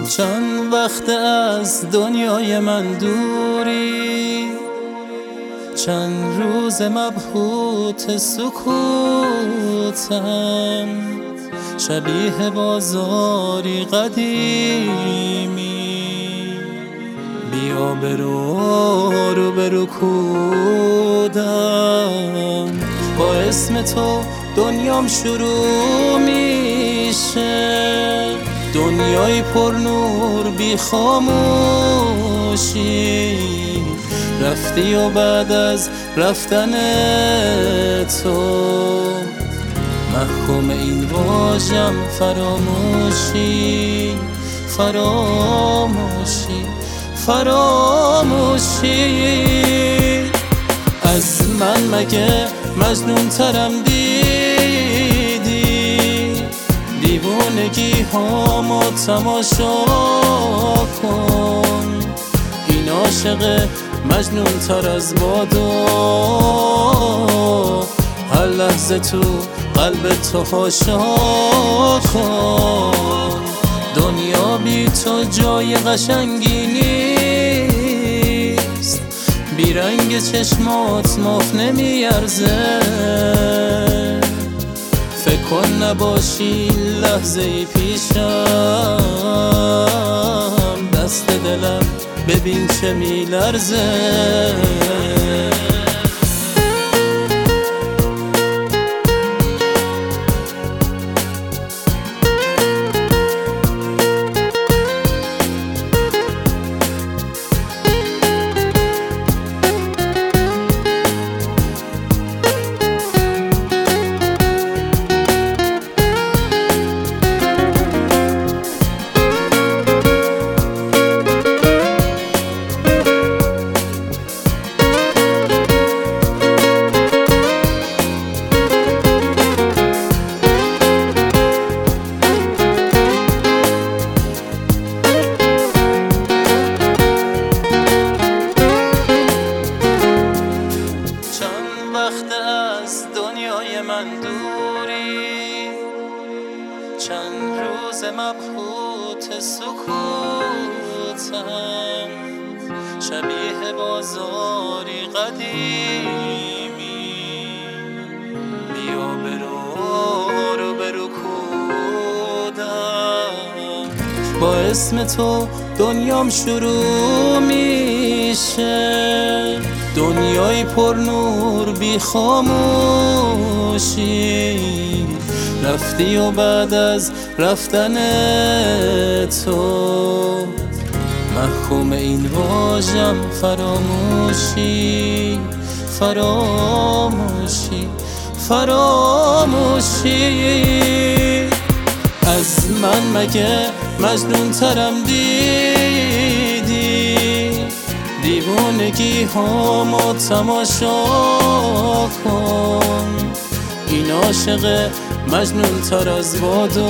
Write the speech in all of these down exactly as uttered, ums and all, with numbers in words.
چند وقت از دنیای من دوری، چند روز مبهوت سکوتم، شبیه بازاری قدیمی. بیا برو رو برو کودم، با اسم تو دنیام شروع میشه، دنیای پر نور بی خاموشی. رفتی و بعد از رفتن تو محکوم این واژم فراموشی، فراموشی، فراموشی. از من مگه مجنون ترم دیدی؟ دیوونگی هامو تماشا کن، این عاشق مجنون تر از بادو، هر لحظه تو قلب تو خاشا کن. دنیا بی تو جای قشنگی نیست، بی رنگ چشمات ماف نمیارزه. فکر کن نباشی لحظه ای پیشم، دست دلم ببین چه میلرزه. از دنیای من دوری، چند روز مبهوت سکوتم، شبیه بازاری قدیمی. بیا برو رو برو کودم، با اسم تو دنیام شروع میشه، دنیای پر نور بی خاموشی. رفتی و بعد از رفتن تو محکوم این واژم فراموشی، فراموشی، فراموشی. از من مگه مجنون ترم دیدی؟ دیوونگی هامو تماشا کن، این عاشق مجنون تر از بادو،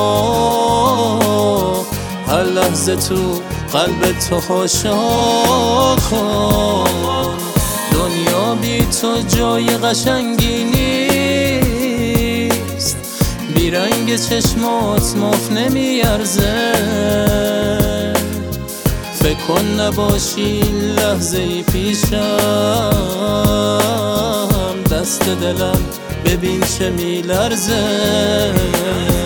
هر لحظه تو قلب تو خاشا کن. دنیا بی تو جای قشنگی نیست، بی رنگ چشمات ماف نمیارزه. فکر کن نباشی لحظه ای پیشم، دست دلم ببین چه میلرزه.